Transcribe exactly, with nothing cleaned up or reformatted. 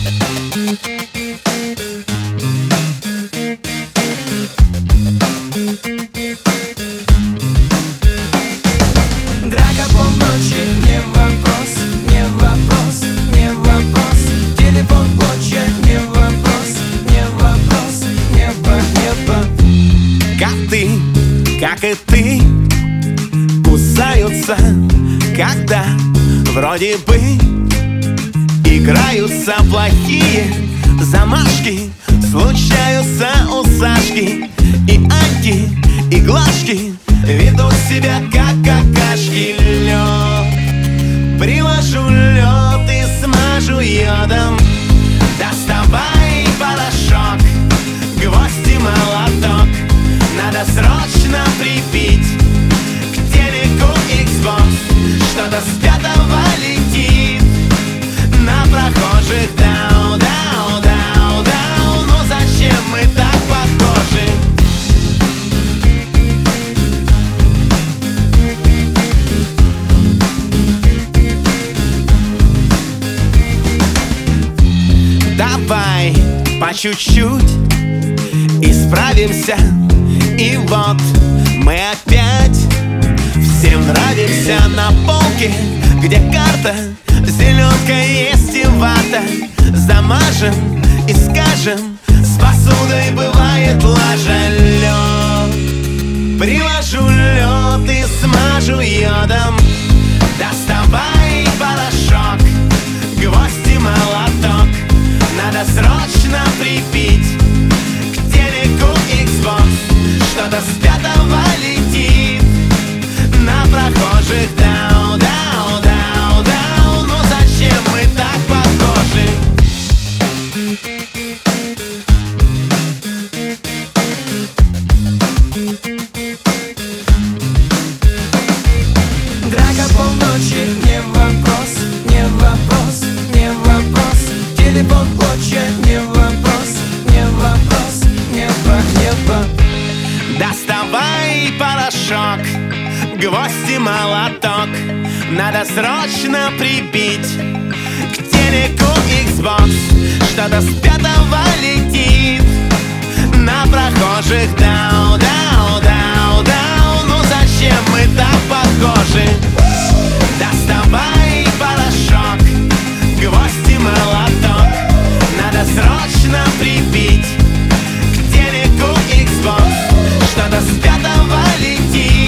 Драка полночи, не вопрос, не вопрос, не вопрос. Телефон плачет, не вопрос, не вопрос, небо, небо. Коты, как и ты, кусаются, когда вроде бы играются плохие замашки. Случаются у Сашки и Аньки, и Глашки ведут себя как какашки. Лед, приложу лед и смажу йодом. Доставай порошок, гвоздь и молоток. Надо срочно прибить к телеку Xbox. Что-то с пятого летит на прохожих. Дау, дау, дау, дау. Ну зачем мы так похожи? Давай по чуть-чуть исправимся. И вот мы опять всем нравимся. На полке, где карта, зеленка есть и вата. Замажем и скажем, с посудой бывает лажа. Лед, приложу лед и смажу йодом. Доставай порошок, гвоздь и молоток. Надо срочно прибить к телеку Xbox. Что-то с пятого летит на прохожих. Дау, дау, дау, дау. Ну зачем мы так похожи? Драка полночи, не вопрос, не вопрос, не вопрос. Телефон плачет, не вопрос, не вопрос, небо, небо. Доставай порошок, гвоздь и молоток. Надо срочно прибить к телеку Xbox. Что-то с пятого летит на прохожих. Дау, дау, дау, дау. Ну зачем мы так похожи? Доставай порошок, гвоздь и молоток. Надо срочно прибить к телеку Xbox. Что-то с пятого летит